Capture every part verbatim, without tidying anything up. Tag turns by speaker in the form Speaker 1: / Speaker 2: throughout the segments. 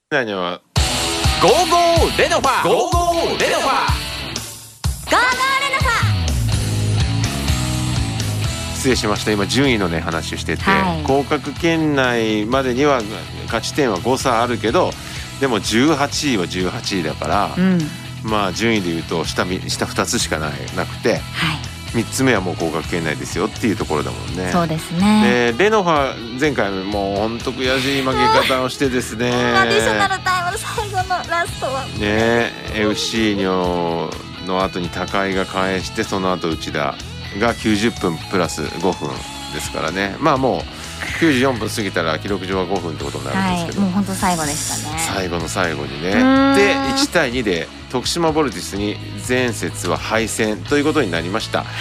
Speaker 1: 何はゴーゴーレノファゴーゴーレノファゴーゴーレノファ失礼しました。今順位のね話をしてて、はい、降格圏内までには勝ち点はご差あるけど、でもじゅうはちいはじゅうはちいだから、うん、まあ順位でいうと 下, 下ふたつしかないなくて、はい、みっつめはもう降格圏内ですよっていうところだもんね。
Speaker 2: そうですね。
Speaker 1: でレノファ前回もう本当悔しい負け方をしてですね
Speaker 2: アディショナルタイムの最後のラストは
Speaker 1: ね エフシー の, の後に高井が返して、その後内田がきゅうじゅっぷんプラスごふんですからね。まあもうきゅうじゅうよんぷん過ぎたら記録上はごふんってことになるんですけど、
Speaker 2: はい、もう本当最後でしたね。
Speaker 1: 最後の最後にね。でいちたいにで徳島ボルティスに前節は敗戦ということになりました、はい、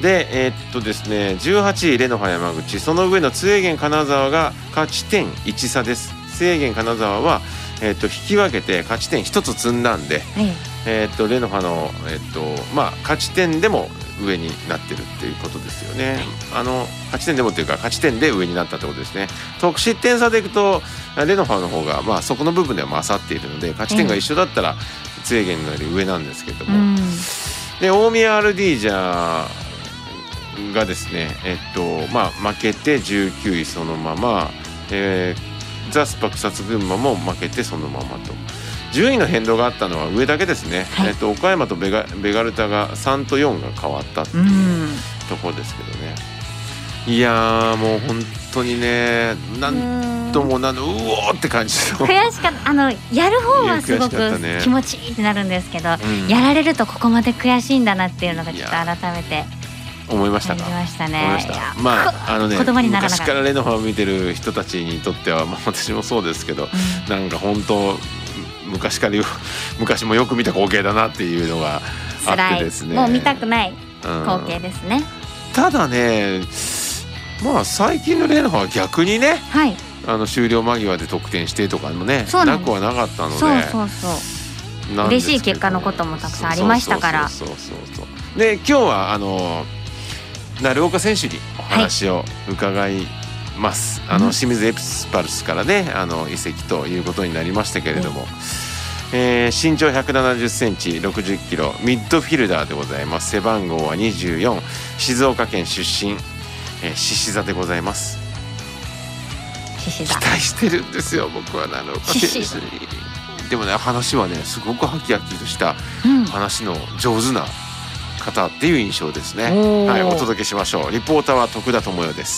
Speaker 1: でえー、っとですねじゅうはちいレノファ山口、その上の津英元金沢が勝ち点いち差です。津英元金沢は、えー、っと引き分けて勝ち点ひとつ積んだんで、はい、えー、っとレノファの、えー、っとまあ、勝ち点でも上になってるっていうことですよね。あの勝ち点でもっていうか勝ち点で上になったってことですね。得失点差でいくとレノファの方が、まあ、そこの部分では勝っているので、勝ち点が一緒だったら津英元のより上なんですけども、うん、で大宮 アールディー ジャーがですね、えっとまあ、負けてじゅうきゅういそのまま、えー、ザスパ草津群馬も負けてそのままと。順位の変動があったのは上だけですね、はい、えっと、岡山とベ ガ, ベガルタがさんとよんが変わったっていうところですけどね。いやーもう本当にね、なんともなんうおーって感じの
Speaker 2: 悔しかった。あのやる方はすごく気持ちいいってなるんですけど、うん、やられるとここまで悔しいんだなっていうのがちょっと改めて
Speaker 1: 思いましたか。
Speaker 2: 思いましたね。
Speaker 1: 思いました。まああのね、
Speaker 2: 言葉にならなかった。
Speaker 1: 昔からレノファを見てる人たちにとっては、まあ、私もそうですけど、うん、なんか本当昔から昔もよく見た光景だなっていうのがあってですね、
Speaker 2: もう見たくない光景ですね、
Speaker 1: うん、ただね、まあ最近のレノファは逆にね、はい、あの終了間際で得点してとかもねなくはなかったので、
Speaker 2: そうそうそう嬉しい結果のこともたくさんありましたから。
Speaker 1: そうそうそうそう。で今日はあの鳴岡選手にお話を伺います、はい、あの清水エスパルスからね、あの移籍ということになりましたけれども、うん、えー、身長ひゃくななじゅっセンチろくじゅっキロミッドフィルダーでございます。背番号はにじゅうよん、静岡県出身、えー、獅子座でございます。
Speaker 2: 獅子座
Speaker 1: 期待してるんですよ僕は鳴岡選手に。でもね話はねすごくハキハキとした話の上手な方っていう印象ですね、はい、お届けしましょう。リポーターは徳田智代です。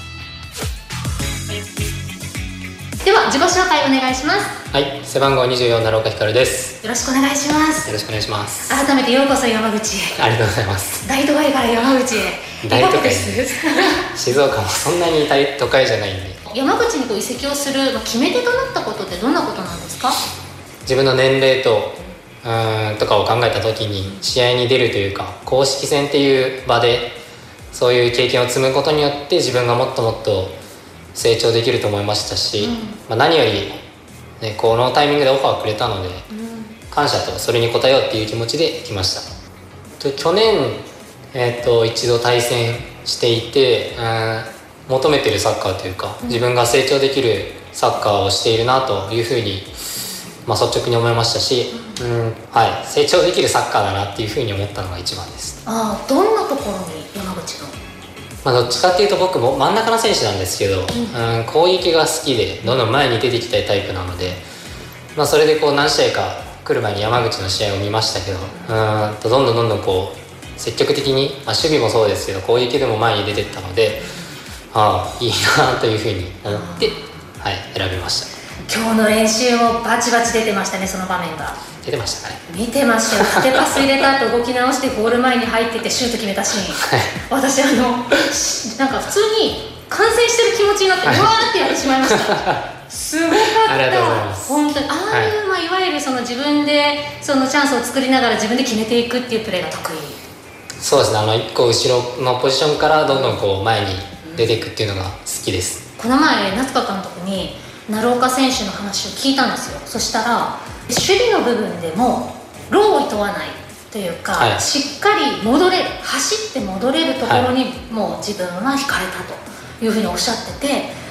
Speaker 3: では自己紹介お願いします。
Speaker 4: はい、背番号にじゅうよん鳴岡光です。
Speaker 3: よろしくお願いします。
Speaker 4: よろしくお願いします。
Speaker 3: 改めてようこそ山口。
Speaker 4: ありがとうございます。
Speaker 3: 大都会から山口へ。
Speaker 4: 大都会静岡もそんなに大都会じゃないんで。
Speaker 3: 山口にこう移籍をする決め手となったことってどんなことなんですか？
Speaker 4: 自分の年齢とうーんとかを考えた時に試合に出るというか公式戦っていう場でそういう経験を積むことによって自分がもっともっと成長できると思いましたし、うん、まあ、何より、ね、このタイミングでオファーをくれたので、うん、感謝とそれに応えようっていう気持ちで来ました。と去年、えー、と一度対戦していて、うん、求めてるサッカーというか、うん、自分が成長できるサッカーをしているなというふうに、まあ、率直に思いましたし、うん、はい、成長できるサッカーだなっていうふうに思ったのが一番です。
Speaker 3: ああ、どんなところに山口の、
Speaker 4: まあ、どっちかっていうと僕も真ん中の選手なんですけど、うんうん、攻撃が好きでどんどん前に出てきたいタイプなので、まあ、それでこう何試合か来る前に山口の試合を見ましたけど、うんとどんどんどんどんこう積極的に、まあ、守備もそうですけど攻撃でも前に出ていったので、ああいいなというふうに思って、はい、選びました。
Speaker 3: 今日の練習もバチバチ出てましたね。その場面が
Speaker 4: 出てましたかね。
Speaker 3: 見てましたよ。縦パス入れた後動き直してゴール前に入っててシュート決めたシーン、はい、私あのなんか普通に観戦してる気持ちになってうわーってやってしまいましたすごかった。
Speaker 4: ありがとうございます。
Speaker 3: 本当にああいう、はい、まあ、いわゆるその自分でそのチャンスを作りながら自分で決めていくっていうプレーが得意。
Speaker 4: そうですね、あのいっこ後ろのポジションからどんどんこう前に出ていくっていうのが好きです、
Speaker 3: うん、この前夏川監督に鳴岡選手の話を聞いたんですよ。そしたら守備の部分でも労をいとわないというか、はい、しっかり戻れる、走って戻れるところにもう自分は惹かれたというふうにおっしゃってて、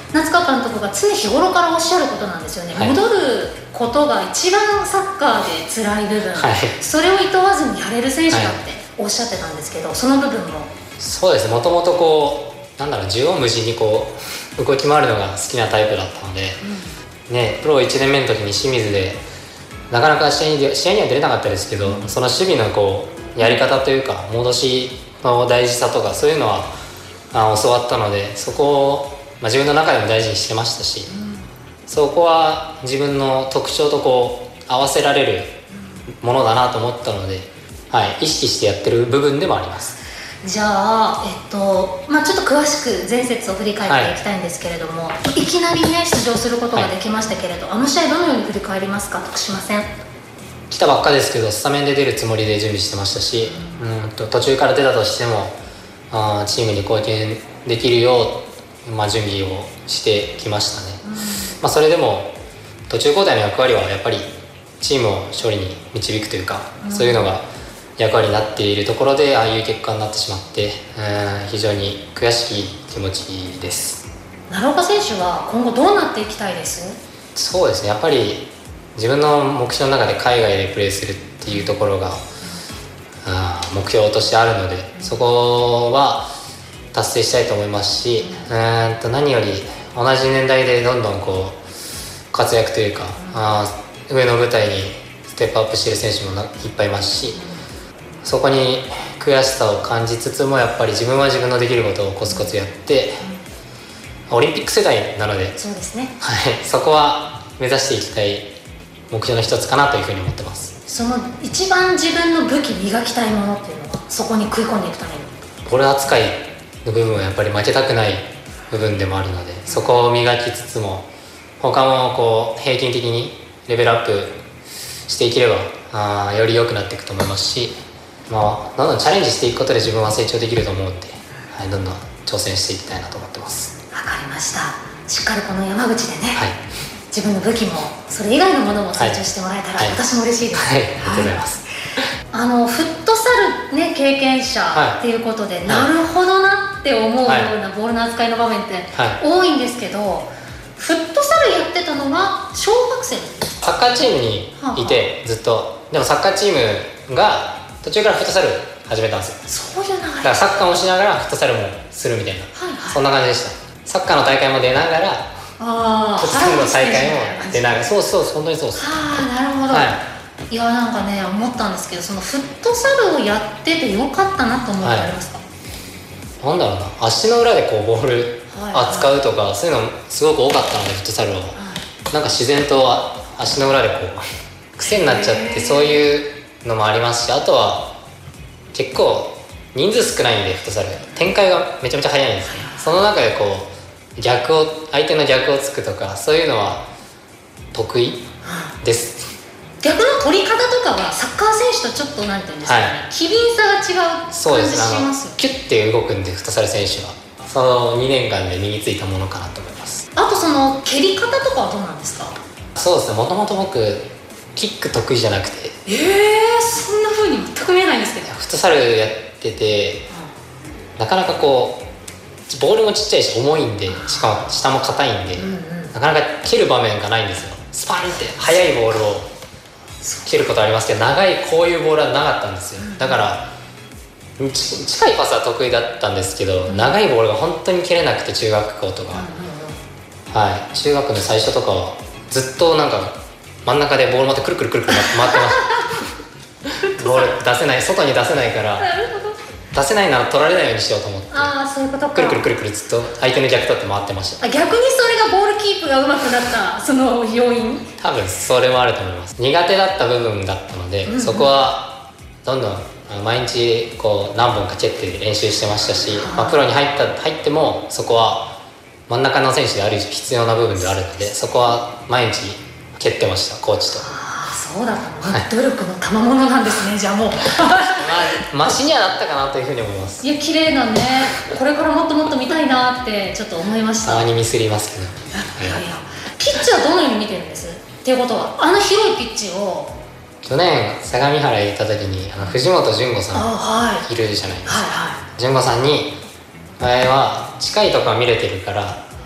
Speaker 3: 夏川監督が常日頃からおっしゃることなんですよね、はい、戻ることが一番サッカーで辛い部分、はい、それを厭わずにやれる選手だっておっしゃってたんですけど、その部分も
Speaker 4: そうですね、もともとこうなんだろう縦横無尽にこう動き回るのが好きなタイプだったので、うんね、プロいちねんめの時に清水でなかなか試合に、試合には出れなかったですけど、うん、その守備のこうやり方というか戻しの大事さとかそういうのはあ教わったので、そこを、まあ、自分の中でも大事にしてましたし、うん、そこは自分の特徴とこう合わせられるものだなと思ったので、はい、意識してやってる部分でもあります。
Speaker 3: じゃあ、えっとまあ、ちょっと詳しく前節を振り返っていきたいんですけれども、はい、いきなりね出場することができましたけれど、はい、あの試合どのように振り返りますか、徳島戦。
Speaker 4: 来たばっかですけどスタメンで出るつもりで準備してましたし、うんと途中から出たとしてもあチームに貢献できるよう、まあ、準備をしてきましたね、うんまあ、それでも途中交代の役割はやっぱりチームを勝利に導くというか、うん、そういうのが役割になっているところでああいう結果になってしまって、うん、非常に悔しい気持ちです。
Speaker 3: 奈良岡選手は今後どうなっていきたいです？
Speaker 4: そうですね、やっぱり自分の目標の中で海外でプレーするっていうところが、うん、あ目標としてあるので、そこは達成したいと思いますし、うんと何より同じ年代でどんどんこう活躍というか、あ上の舞台にステップアップしている選手もいっぱいいますし、そこに悔しさを感じつつもやっぱり自分は自分のできることをコツコツやって、オリンピック世代なので、
Speaker 3: そうですね、
Speaker 4: はい、そこは目指していきたい目標の一つかなというふうに思ってます。
Speaker 3: その一番自分の武器磨きたいものっていうのはそこに食い込んでいくために
Speaker 4: ボール扱いの部分はやっぱり負けたくない部分でもあるので、そこを磨きつつも他もこう平均的にレベルアップしていければあより良くなっていくと思いますし、まあ、どんどんチャレンジしていくことで自分は成長できると思うので、はい、どんどん挑戦していきたいなと思ってます。
Speaker 3: わかりました。しっかりこの山口でね、
Speaker 4: はい、
Speaker 3: 自分の武器もそれ以外のものも成長してもらえたら、はい、私も嬉しいです。
Speaker 4: はい、はい、ありがとうございます。
Speaker 3: あのフットサル、ね、経験者っていうことで、はい、なるほどなって思うようなボールの扱いの場面って多いんですけど、はい、フットサルやってたのが小学生
Speaker 4: サッカーチームにいてずっと、でもサッカーチームが途中からフットサル始めたんです
Speaker 3: よ。そういう流れ
Speaker 4: だからサッカーをしながらフットサルもするみたいな、はいはい、そんな感じでした。サッカーの大会も出ながら
Speaker 3: あ
Speaker 4: フットサルの大会も出ながら、そうそう本当にそうです。
Speaker 3: ああなるほど、はい、いやなんかね思ったんですけど、そのフットサルをやっててよかったなと思うことありますか？
Speaker 4: はい、なんだろうな、足の裏でこうボール扱うとか、はいはい、そういうのすごく多かったのでフットサルは、はい、なんか自然と足の裏でこう癖になっちゃって、そういうのもありますし、あとは結構人数少ないんでフットサル展開がめちゃめちゃ速いんですね。その中でこう逆を相手の逆をつくとかそういうのは得意です。
Speaker 3: 逆の取り方とかはサッカー選手とちょっとなんていうんですかね、はい、機敏さが違う感じしますよ。そうです、あの
Speaker 4: キュッて動くんでフットサル選手はそのにねんかんで身についたものかなと思います。
Speaker 3: あとその蹴り方とかはどうなんですか？
Speaker 4: そうですね、もともと僕キック得意じゃなくて、
Speaker 3: えー、そんな風に全く見えないんですけど、
Speaker 4: フットサルやってて、うん、なかなかこうボールもちっちゃいし重いんで、しかも下も硬いんで、うんうん、なかなか蹴る場面がないんですよ。スパンって速いボールを蹴ることありますけど、長いこういうボールはなかったんですよ。だから近いパスは得意だったんですけど、うん、長いボールが本当に蹴れなくて、中学校とか、うんうんうん、はい、中学の最初とかはずっとなんか真ん中でボール持ってくるくるくるくる回ってましたボール出せない、外に出せないから出せないなら取られないようにしようと思って、
Speaker 3: ああそういうことか、
Speaker 4: くるくるくるくるずっと相手の逆取って回ってました。
Speaker 3: あ、逆にそれがボールキープが上手くなったその要因、
Speaker 4: 多分それもあると思います。苦手だった部分だったので、うんうん、そこはどんどん毎日こう何本か蹴って練習してましたし、まあ、プロに入った入ってもそこは真ん中の選手である必要な部分であるので、そこは毎日蹴ってました、コーチと。
Speaker 3: ああそうだったの、はい、努力の賜物なんですね、じゃあもう
Speaker 4: まあマシにはなったかなというふうに思います。
Speaker 3: いや綺麗なね、これからもっともっと見たいなってちょっと思いました。
Speaker 4: たまにミスりますけど、
Speaker 3: いやいやピッチはどのように見てるんですっていうことは、あの広いピッチを
Speaker 4: 去年相模原行った時にあの藤本純子さんいるじゃないですか。純子さんに前は近いところは見れてるから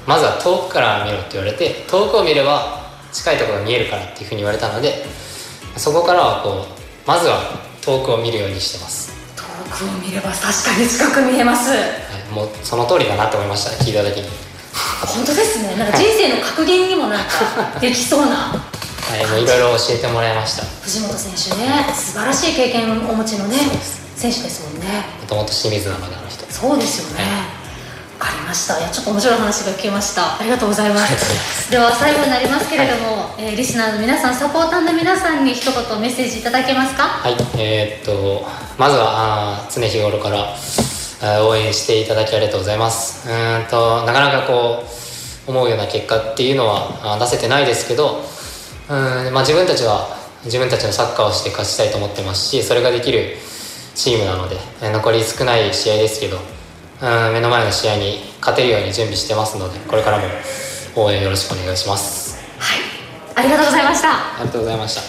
Speaker 4: まずは遠くから見ろって言われて、遠くを見れば近いところが見えるからっていうふうに言われたので、そこからはこうまずは遠くを見るようにしてます。
Speaker 3: 遠くを見れば確かに近く見えます、はい、
Speaker 4: もうその通りだなと思いました、聞いた時に。
Speaker 3: 本当ですね、なんか人生の格言にもなんかできそうなはい、
Speaker 4: もういろいろ教えてもらいました。
Speaker 3: 藤本選手ね、素晴らしい経験をお持ちのね選手ですもんね。
Speaker 4: もともと清水なのであの人。
Speaker 3: そうですよね、わかりました。いや、ちょっと面白い話が聞けました。ありがとうございます。では最後になりますけれども、はい、えー、リスナーの皆さん、サポーターの皆さんに一言メッセージいただけますか？
Speaker 4: はい、えー、っとまずはあ常日頃から応援していただきありがとうございます。うーんとなかなかこう思うような結果っていうのは出せてないですけど、うん、まあ、自分たちは自分たちのサッカーをして勝ちたいと思ってますし、それができるチームなので、残り少ない試合ですけど、うん、目の前の試合に勝てるように準備してますので、これからも応援よろしくお願いします。
Speaker 3: はい、ありがとうございました。
Speaker 4: ありがとうございました。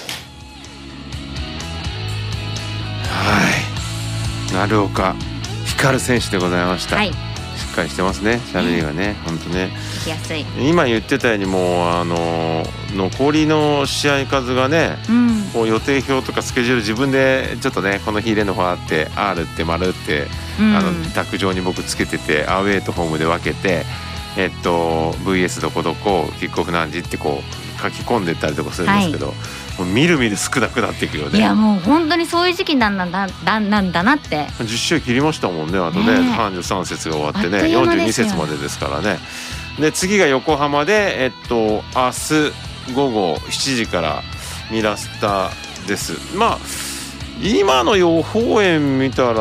Speaker 1: はい、鳴岡光選手でございました。
Speaker 2: はい、
Speaker 1: しっかりしてますね、喋りがね、本当ね。
Speaker 2: 聞きやすい。
Speaker 1: 今言ってたようにもうあの残りの試合数がね、うん、こう予定表とかスケジュール自分でちょっとね、この日レノファーって R って丸って、うん、あの卓上に僕つけてて、アウェーとホームで分けて、えっと ブイエス どこどこキックオフ何時ってこう書き込んでったりとかするんですけど、はい、もうみるみる少なくなっていくよね。
Speaker 2: いや、もう本当にそういう時期なんだな、なんだなって。
Speaker 1: じゅっ試合切りましたもんね。あとね、ねさんじゅうさん節が終わってね、よんじゅうに節までですからね。で次が横浜で、えっと明日午後しちじからミラスタです。まあ今の予報円見たら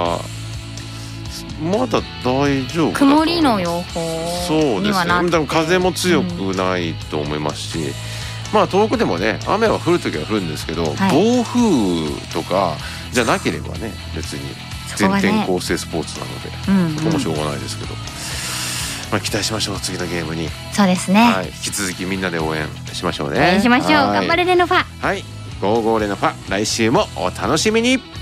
Speaker 1: まだ大丈夫だと。
Speaker 2: 曇りの予報にはなって、
Speaker 1: そうですね。でも風も強くないと思いますし、うん、まあ遠くでもね雨は降るときは降るんですけど、はい、暴風とかじゃなければね、別に全天候性スポーツなので、そこ、ね、うんうん、もしょうがないですけど、まあ、期待しましょう、次のゲームに。
Speaker 2: そうですね、
Speaker 1: はい、引き続きみんなで応援しましょうね。
Speaker 2: 応援しましょう。頑張れレノファ。
Speaker 1: はい、ゴーゴーレノファ、来週もお楽しみに。